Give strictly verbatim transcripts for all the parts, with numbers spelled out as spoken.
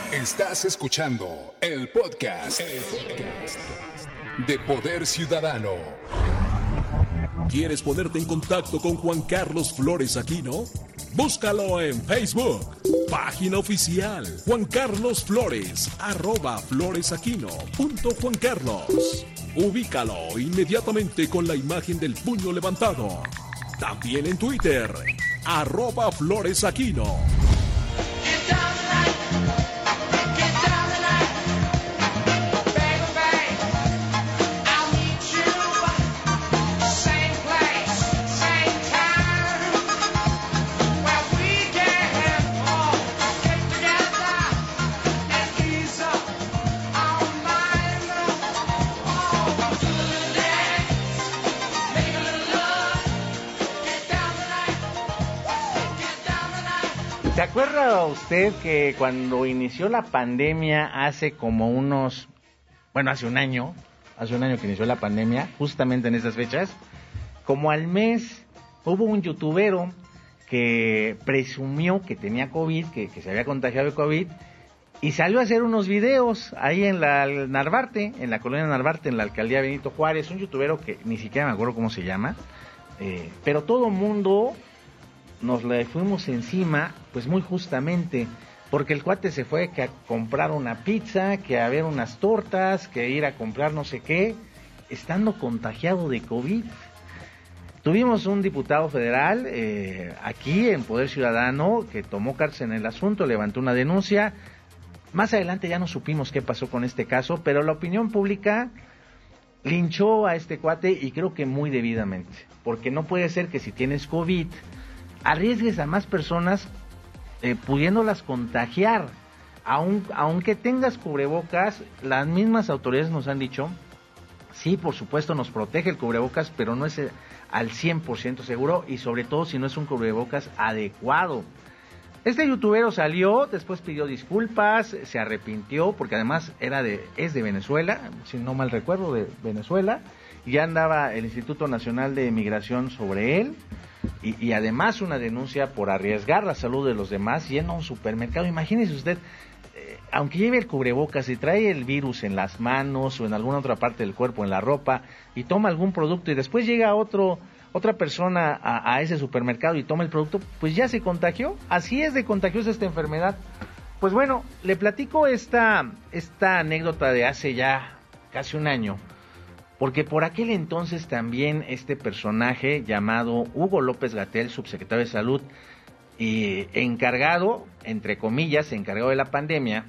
Estás escuchando el podcast, el podcast de Poder Ciudadano. ¿Quieres ponerte en contacto con Juan Carlos Flores Aquino? Búscalo en Facebook, página oficial Juan Carlos Flores, arroba floresaquino punto Juan Carlos. Ubícalo inmediatamente con la imagen del puño levantado. También en Twitter, arroba floresaquino. ¿Se acuerda usted que cuando inició la pandemia hace como unos, bueno, hace un año, hace un año que inició la pandemia, justamente en esas fechas, como al mes hubo un youtubero que presumió que tenía COVID, que, que se había contagiado de COVID, y salió a hacer unos videos ahí en la Narvarte, en la colonia Narvarte, en la alcaldía Benito Juárez, un youtubero que ni siquiera me acuerdo cómo se llama, eh, pero todo mundo nos le fuimos encima, pues muy justamente, porque el cuate se fue que a comprar una pizza, que a ver unas tortas, que ir a comprar no sé qué, estando contagiado de COVID. Tuvimos un diputado federal eh, aquí en Poder Ciudadano que tomó cartas en el asunto, levantó una denuncia. Más adelante ya no supimos qué pasó con este caso, pero la opinión pública linchó a este cuate y creo que muy debidamente, porque no puede ser que si tienes COVID arriesgues a más personas eh, pudiéndolas contagiar. Aun, aunque tengas cubrebocas, las mismas autoridades nos han dicho, sí, por supuesto nos protege el cubrebocas, pero no es el, al cien por ciento seguro, y sobre todo si no es un cubrebocas adecuado. Este youtubero salió, después pidió disculpas, se arrepintió, porque además era de, es de Venezuela, si no mal recuerdo, de Venezuela, y ya andaba el Instituto Nacional de Migración sobre él. Y, y además una denuncia por arriesgar la salud de los demás yendo a un supermercado. Imagínese usted, eh, aunque lleve el cubrebocas y trae el virus en las manos o en alguna otra parte del cuerpo, en la ropa, y toma algún producto y después llega otro otra persona a, a ese supermercado y toma el producto, pues ya se contagió. Así es de contagiosa esta enfermedad. Pues bueno, le platico esta, esta anécdota de hace ya casi un año, porque por aquel entonces también este personaje llamado Hugo López-Gatell, subsecretario de Salud, y encargado, entre comillas, encargado de la pandemia,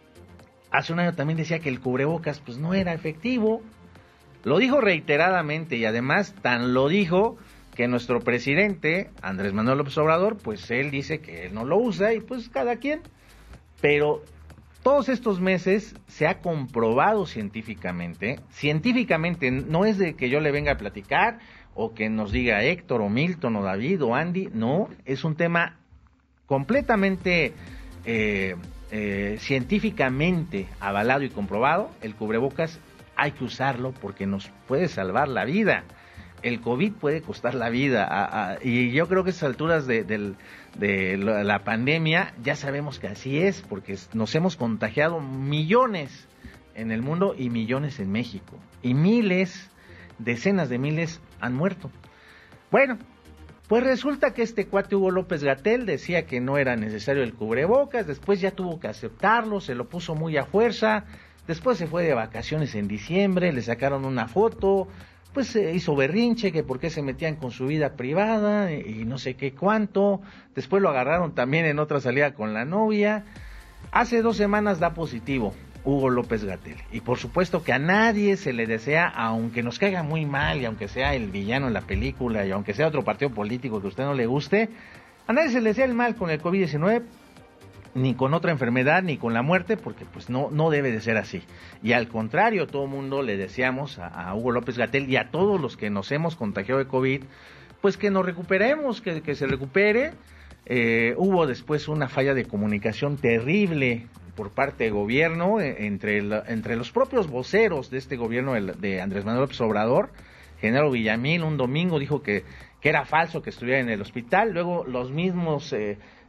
hace un año también decía que el cubrebocas pues no era efectivo. Lo dijo reiteradamente y además tan lo dijo que nuestro presidente, Andrés Manuel López Obrador, pues él dice que él no lo usa y pues cada quien. Pero todos estos meses se ha comprobado científicamente, científicamente, no es de que yo le venga a platicar o que nos diga Héctor o Milton o David o Andy, no, es un tema completamente eh, eh, científicamente avalado y comprobado. El cubrebocas hay que usarlo porque nos puede salvar la vida. El COVID puede costar la vida, a, a, y yo creo que a estas alturas de, de, de la pandemia ya sabemos que así es, porque nos hemos contagiado millones en el mundo y millones en México, y miles, decenas de miles han muerto. Bueno, pues resulta que este cuate Hugo López-Gatell decía que no era necesario el cubrebocas, después ya tuvo que aceptarlo, se lo puso muy a fuerza, después se fue de vacaciones en diciembre, le sacaron una foto, pues se hizo berrinche, que por qué se metían con su vida privada y no sé qué cuánto. Después lo agarraron también en otra salida con la novia. Hace dos semanas da positivo Hugo López-Gatell. Y por supuesto que a nadie se le desea, aunque nos caiga muy mal y aunque sea el villano en la película y aunque sea otro partido político que a usted no le guste, a nadie se le desea el mal con el COVID diecinueve, ni con otra enfermedad, ni con la muerte, porque pues no, no debe de ser así. Y al contrario, todo el mundo le deseamos a, a Hugo López-Gatell y a todos los que nos hemos contagiado de COVID, pues que nos recuperemos, que, que se recupere. Eh, hubo después una falla de comunicación terrible por parte del gobierno, eh, entre, el, entre los propios voceros de este gobierno el, de Andrés Manuel López Obrador. Genaro Villamil un domingo dijo que, que era falso que estuviera en el hospital, luego los mismos... Eh,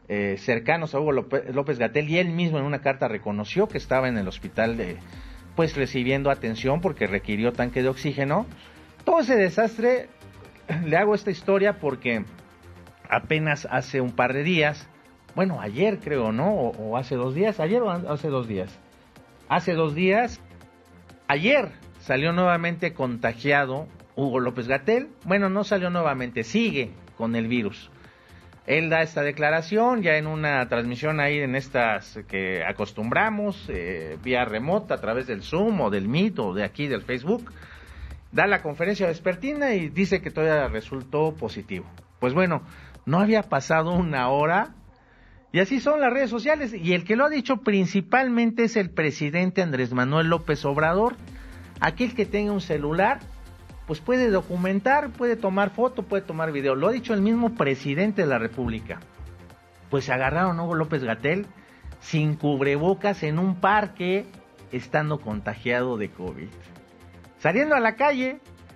eh, cercanos a Hugo López-Gatell, y él mismo en una carta reconoció que estaba en el hospital de, pues recibiendo atención porque requirió tanque de oxígeno. Todo ese desastre, le hago esta historia porque apenas hace un par de días, bueno, ayer creo, ¿no? O, o hace dos días, ayer o hace dos días. Hace dos días, ayer salió nuevamente contagiado Hugo López-Gatell. Bueno, no salió nuevamente, sigue con el virus. Él da esta declaración ya en una transmisión ahí en estas que acostumbramos, eh, vía remota, a través del Zoom o del Meet o de aquí del Facebook. Da la conferencia vespertina y dice que todavía resultó positivo. Pues bueno, no había pasado una hora y así son las redes sociales. Y el que lo ha dicho principalmente es el presidente Andrés Manuel López Obrador. Aquel que tenga un celular, pues puede documentar, puede tomar foto, puede tomar video. Lo ha dicho el mismo presidente de la República. Pues agarraron a Hugo López-Gatell sin cubrebocas en un parque, estando contagiado de COVID. Saliendo a la calle,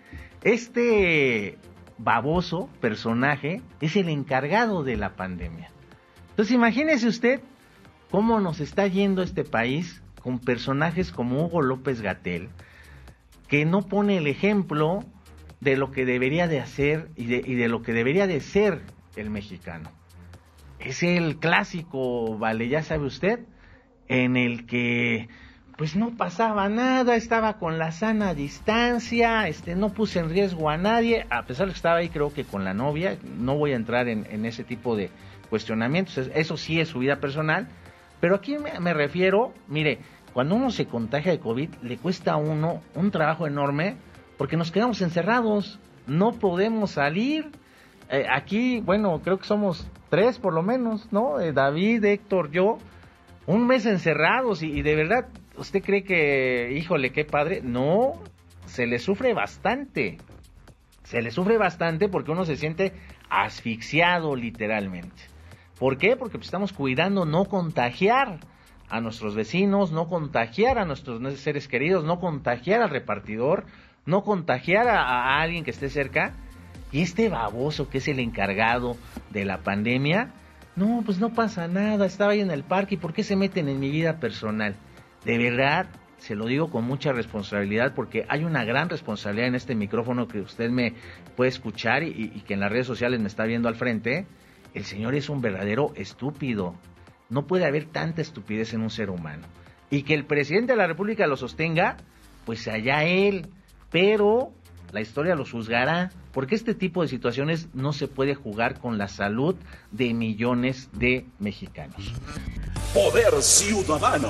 este baboso personaje es el encargado de la pandemia. Entonces imagínese usted cómo nos está yendo este país con personajes como Hugo López-Gatell, que no pone el ejemplo de lo que debería de hacer y de, y de lo que debería de ser el mexicano. Es el clásico, vale, ya sabe usted, en el que pues no pasaba nada, estaba con la sana distancia, este, no puse en riesgo a nadie, a pesar de que estaba ahí creo que con la novia. No voy a entrar en, en ese tipo de cuestionamientos, eso sí es su vida personal, pero aquí me, me refiero, mire, cuando uno se contagia de COVID, le cuesta a uno un trabajo enorme, porque nos quedamos encerrados, no podemos salir. Eh, aquí, bueno, creo que somos tres por lo menos, ¿no? Eh, David, Héctor, yo, un mes encerrados, y, y de verdad, ¿usted cree que, híjole, qué padre? No, se le sufre bastante, se le sufre bastante porque uno se siente asfixiado literalmente. ¿Por qué? Porque pues, estamos cuidando no contagiar a nuestros vecinos, no contagiar a nuestros seres queridos, no contagiar al repartidor, no contagiar a, a alguien que esté cerca. Y este baboso que es el encargado de la pandemia, no, pues no pasa nada, estaba ahí en el parque, ¿y por qué se meten en mi vida personal? De verdad, se lo digo con mucha responsabilidad, porque hay una gran responsabilidad en este micrófono que usted me puede escuchar y, y que en las redes sociales me está viendo al frente. El señor es un verdadero estúpido. No puede haber tanta estupidez en un ser humano. Y que el presidente de la República lo sostenga, pues allá él. Pero la historia lo juzgará, porque este tipo de situaciones no se puede jugar con la salud de millones de mexicanos. Poder Ciudadano.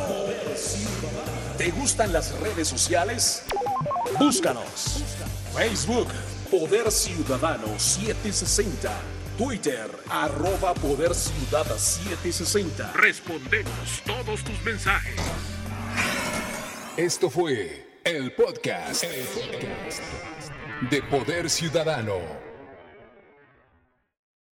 ¿Te gustan las redes sociales? Búscanos. Facebook, Poder Ciudadano setecientos sesenta. Twitter, arroba Poder Ciudad setecientos sesenta. Respondemos todos tus mensajes. Esto fue el podcast, el podcast de Poder Ciudadano.